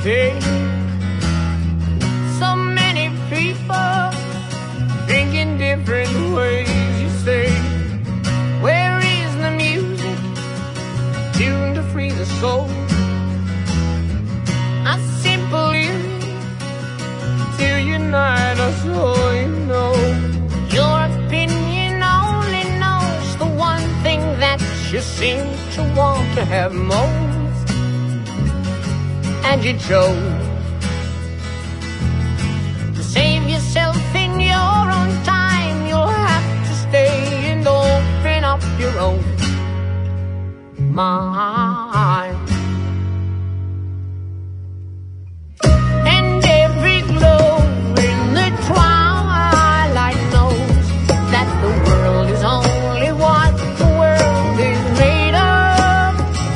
day. So many people think in different ways. You say, where is the music tuned to free the soul? A simple lyric to unite us all, you know. Your opinion only knows the one thing that you seem to want to have most, and you chose to save yourself in your own time. You'll have to stay and open up your own mind. And every glow in the twilight knows that the world is only what the world is made of.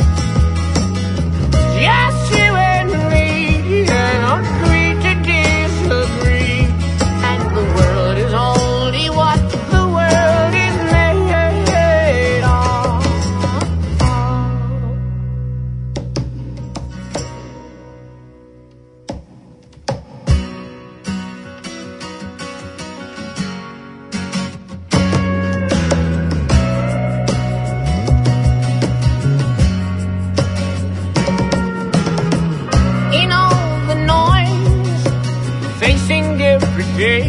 Just you and me, and agree to disagree. And the world is only what the world is made of. In all the noise facing every day,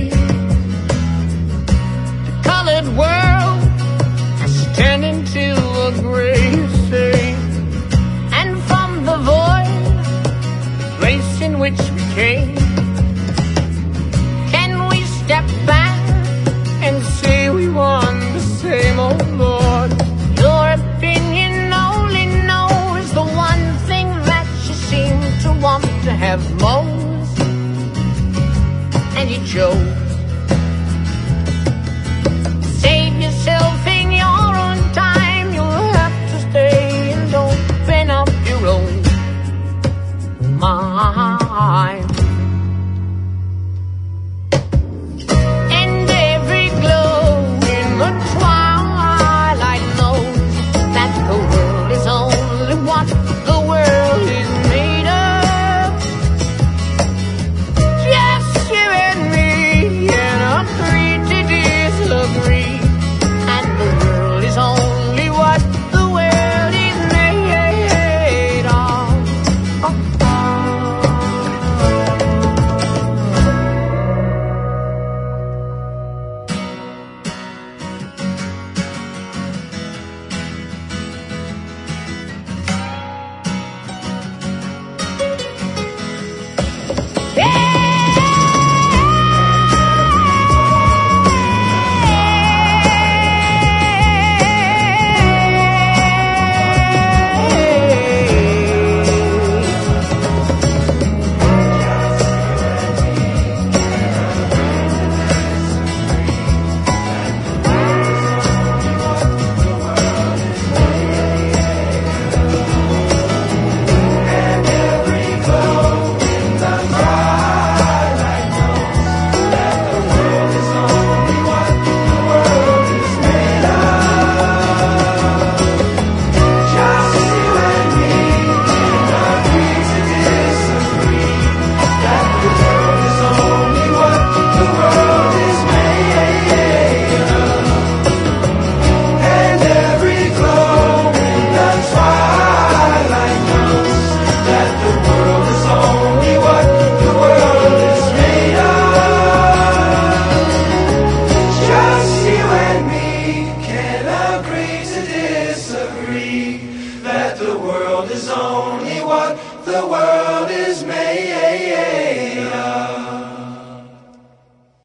the colored world has turned into a gray state. And from the void, the place in which we came, can we step back and say we want the same? Oh Lord, your opinion only knows the one thing that you seem to want to have most, and you chose to save yourself in your own time. You'll have to stay and open up your own mind. And every glow in the twilight knows that the world is only what the world is made of. Just you and me, and agree to disagree. And the world is only what the world is made of. That the world is only what the world is made